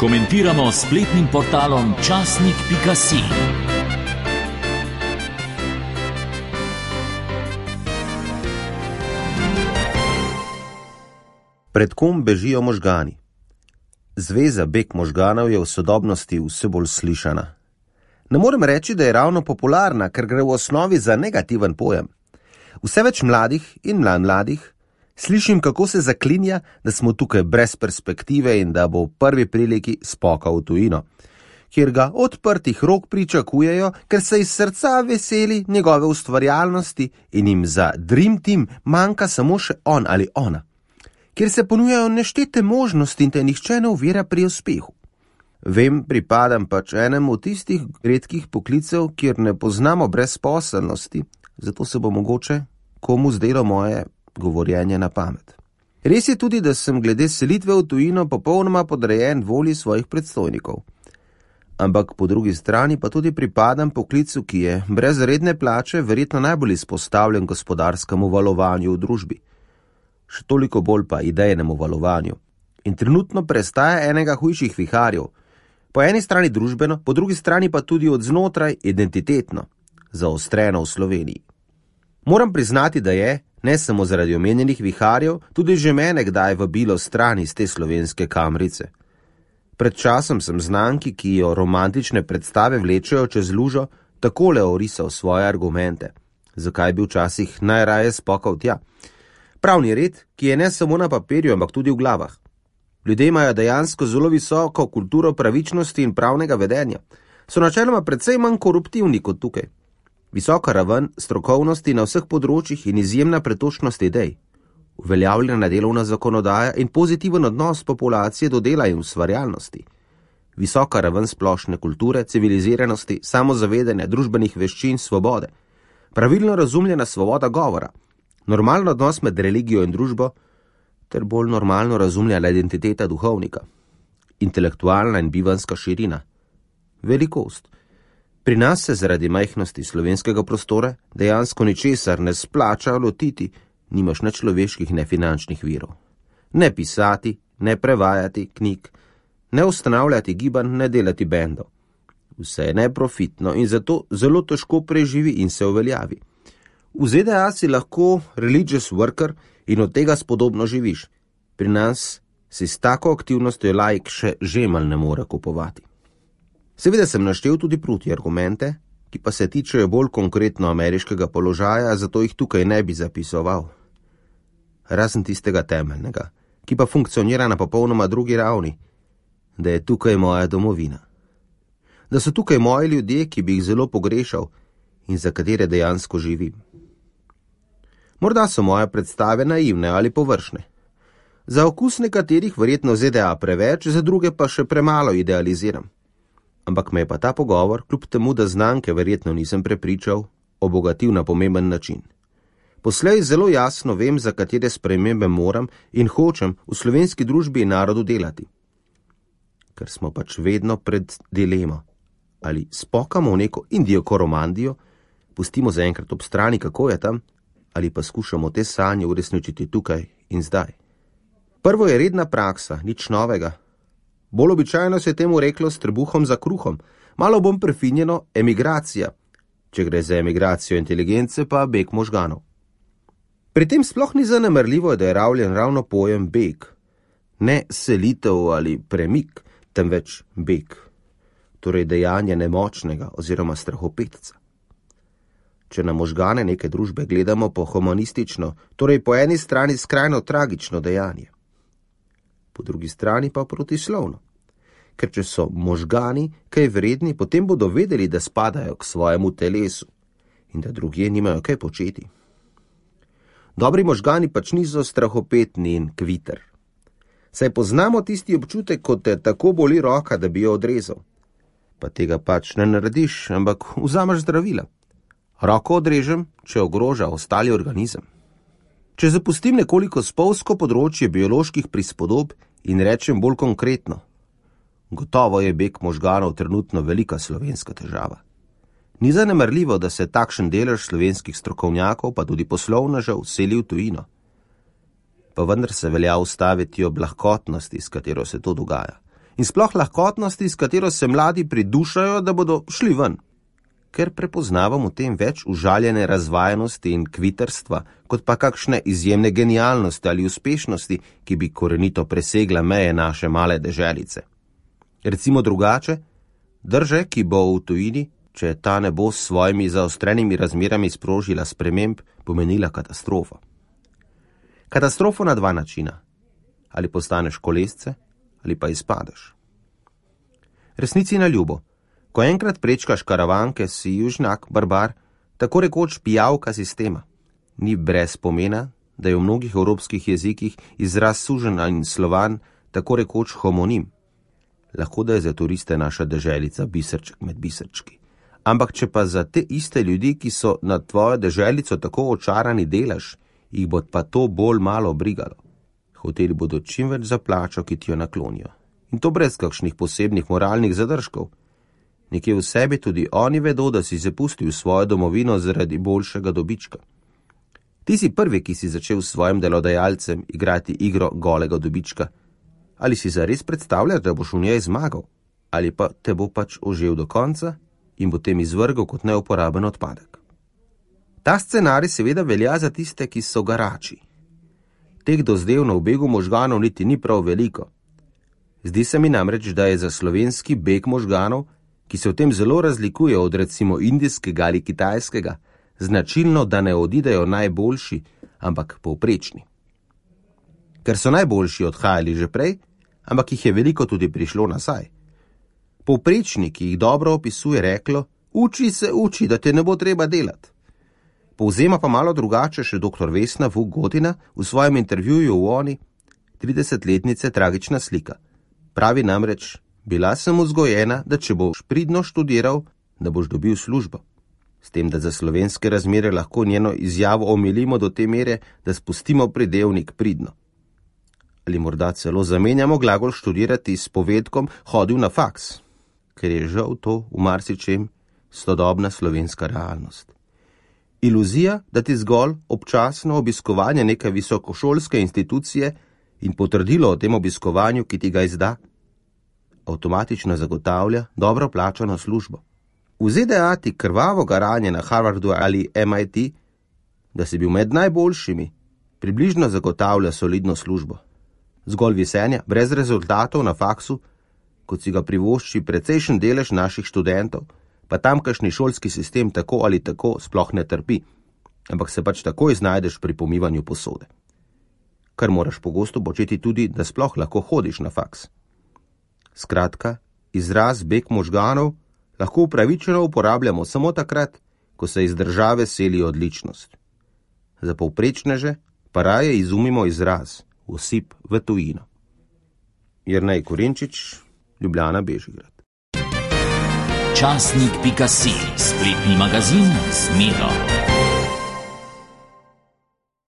Komentiramo s spletnim portalom časnik.si. Pred kom bežijo možgani? Zveza beg možganov je v sodobnosti vse bolj slišana. Ne morem reči, da je ravno popularna, ker gre v osnovi za negativen pojem. Vse več mladih in mladih slišim, kako se zaklinja, da smo tukaj brez perspektive in da bo v prvi priliki spokal v tujino, kjer ga odprtih rok pričakujejo, ker se iz srca veseli njegove ustvarjalnosti in jim za Dream Team manjka samo še on ali ona, kjer se ponujajo neštete možnosti in te nihče ne ovira pri uspehu. Vem, pripadam pač enemu od tistih redkih poklicev, kjer ne poznamo brezposelnosti, zato se bo mogoče komu zdelo moje govorjenje na pamet. Res je tudi, da sem glede selitve v tujino popolnoma podrejen volji svojih predstojnikov. Ampak po drugi strani pa tudi pripadam poklicu, ki je brez redne plače verjetno najbolj izpostavljen gospodarskemu valovanju v družbi. Še toliko bolj pa idejnemu valovanju. In trenutno prestaja enega hujših viharjev. Po eni strani družbeno, po drugi strani pa tudi od znotraj identitetno, zaostreno v Sloveniji. Moram priznati, da je, ne samo zaradi omenjenih viharjev, tudi že mene kdaj vabilo stran iz te slovenske kamrice. Pred časom sem znanki, ki jo romantične predstave vlečejo čez lužo, takole orisal svoje argumente, zakaj bi včasih najraje spokal tja. Pravni red, ki je ne samo na papirju, ampak tudi v glavah. Ljudje imajo dejansko zelo visoko kulturo pravičnosti in pravnega vedenja. So načeloma precej manj koruptivni kot tukaj. Visoka raven strokovnosti na vseh področjih in izjemna pretočnost idej. Uveljavljena delovna zakonodaja in pozitiven odnos populacije do dela in ustvarjalnosti. Visoka raven splošne kulture, civiliziranosti, samozavedanja, družbenih veščin, svobode. Pravilno razumljena svoboda govora. Normalen odnos med religijo in družbo, ter bolj normalno razumljena identiteta duhovnika. Intelektualna in bivanska širina. Velikost. Pri nas se zaradi majhnosti slovenskega prostora dejansko ničesar ne splača lotiti, nimaš ne človeških, ne finančnih virov. Ne pisati, ne prevajati knjig, ne ustanavljati gibanj, ne delati bendov. Vse je neprofitno in zato zelo težko preživi in se uveljavi. V ZDA si lahko religious worker in od tega spodobno živiš. Pri nas si s tako aktivnostjo laik še žemelj ne more kupovati. Seveda sem naštel tudi proti argumente, ki pa se tičejo bolj konkretno ameriškega položaja, zato jih tukaj ne bi zapisoval. Razen tistega temeljnega, ki pa funkcionira na popolnoma drugi ravni, da je tukaj moja domovina. Da so tukaj moji ljudje, ki bi jih zelo pogrešal in za katere dejansko živim. Morda so moje predstave naivne ali površne. Za okus nekaterih verjetno ZDA preveč, za druge pa še premalo idealiziram. Ampak me je pa ta pogovor, kljub temu, da znanke verjetno nisem prepričal, obogatil na pomemben način. Poslej zelo jasno vem, za katere spremembe moram in hočem v slovenski družbi in narodu delati. Ker smo pač vedno pred dilemo. Ali spokamo v neko Indijo Koromandijo, pustimo zaenkrat ob strani, kako je tam, ali pa skušamo te sanje uresničiti tukaj in zdaj. Prvo je redna praksa, nič novega. Bolj običajno se je temu reklo s trebuhom za kruhom, malo bom prefinjeno emigracija, če gre za emigracijo inteligence, pa beg možganov. Pri tem sploh ni zanemarljivo, da je ravljen ravno pojem beg. Ne selitev ali premik, temveč beg. Torej dejanje nemočnega oziroma strahopetca. Če na možgane neke družbe gledamo po humanistično, torej po eni strani skrajno tragično dejanje. Po drugi strani pa protislovno. Ker če so možgani kaj vredni, potem bodo vedeli, da spadajo k svojemu telesu in da drugje nimajo kaj početi. Dobri možgani pač niso strahopetni in kviter. Saj poznamo tisti občutek, ko te tako boli roka, da bi jo odrezal. Pa tega pač ne narediš, ampak vzameš zdravila. Roko odrežem, če ogroža ostali organizem. Če zapustim nekoliko spolsko področje bioloških prispodob in rečem bolj konkretno, gotovo je beg možganov trenutno velika slovenska težava. Ni zanemarljivo, da se takšen delež slovenskih strokovnjakov pa tudi poslovnežev seli v tujino. Pa vendar se velja ustaviti ob lahkotnosti, s katero se to dogaja. in sploh lahkotnosti, s katero se mladi pridušajo, da bodo šli ven. Ker prepoznavam v tem več užaljene razvajenosti in kviterstva, kot pa kakšne izjemne genialnosti ali uspešnosti, ki bi korenito presegla meje naše male deželice. Recimo drugače, drže, ki bo v tujini, če ta ne bo s svojimi zaostrenimi razmerami sprožila sprememb, pomenila katastrofo. Katastrofo na dva načina. Ali postaneš kolesce, ali pa izpadeš. Resnici na ljubo. Ko enkrat prečkaš karavanke, si južnjak, barbar, tako rekoč pijavka sistema. Ni brez pomena, da je v mnogih evropskih jezikih izraz sužen in slovan tako rekoč homonim. Lahko da je za turiste naša deželica biserček med biserčki. Ampak če pa za te iste ljudi, ki so nad tvojo deželico tako očarani delaš, jih bo pa to bolj malo brigalo. Hoteli bodo čim več za plačo, ki ti jo naklonijo. In to brez kakšnih posebnih moralnih zadržkov. Nekje v sebi tudi oni vedo, da si zapustil svojo domovino zaradi boljšega dobička. Ti si prvi, ki si začel s svojim delodajalcem igrati igro golega dobička. Ali si zares predstavljaš, da boš v njej zmagal? Ali pa te bo pač ožel do konca in potem izvrgal kot neuporaben odpadek? Ta scenarij seveda velja za tiste, ki so garači. Teh dozdev na begu možganov niti ni prav veliko. Zdi se mi namreč, da je za slovenski beg možganov, ki se v tem zelo razlikuje od recimo indijskega ali kitajskega, značilno, da ne odidejo najboljši, ampak povprečni. Ker so najboljši odhajali že prej, ampak jih je veliko tudi prišlo nazaj. Povprečni, ki jih dobro opisuje reklo, uči se uči, da te ne bo treba delati. Povzema pa malo drugače še dr. Vesna Vuk Godina v svojem intervjuju v Oni, 30-letnice tragična slika. Pravi namreč, bila sem vzgojena, da če boš pridno študiral, da boš dobil službo. S tem, da za slovenske razmere lahko njeno izjavo omilimo do te mere, da spustimo pridevnik pridno. Ali morda celo zamenjamo glagol študirati s povedkom hodil na faks, ker je žal to v marsičem sodobna slovenska realnost. Iluzija, da ti zgolj občasno obiskovanje neke visokošolske institucije in potrdilo o tem obiskovanju, ki ti ga izda, avtomatično zagotavlja dobro plačano službo. V ZDA ti krvavo garanje na Harvardu ali MIT, da si bil med najboljšimi, približno zagotavlja solidno službo. Zgolj visenja, brez rezultatov na faksu, kot si ga privošči precejšen delež naših študentov, pa tamkajšnji šolski sistem tako ali tako sploh ne trpi, ampak se pač takoj znajdeš pri pomivanju posode. Kar moraš pogosto početi tudi, da sploh lahko hodiš na faks. Skratka, izraz beg možganov lahko upravičeno uporabljamo samo takrat, ko se iz države seli odličnost. Za povprečneže pa raje izumimo izraz osip v tujino. Jernej Korenčič, Ljubljana, Bežigrad. Časnik.si, spletni magazin z Miro.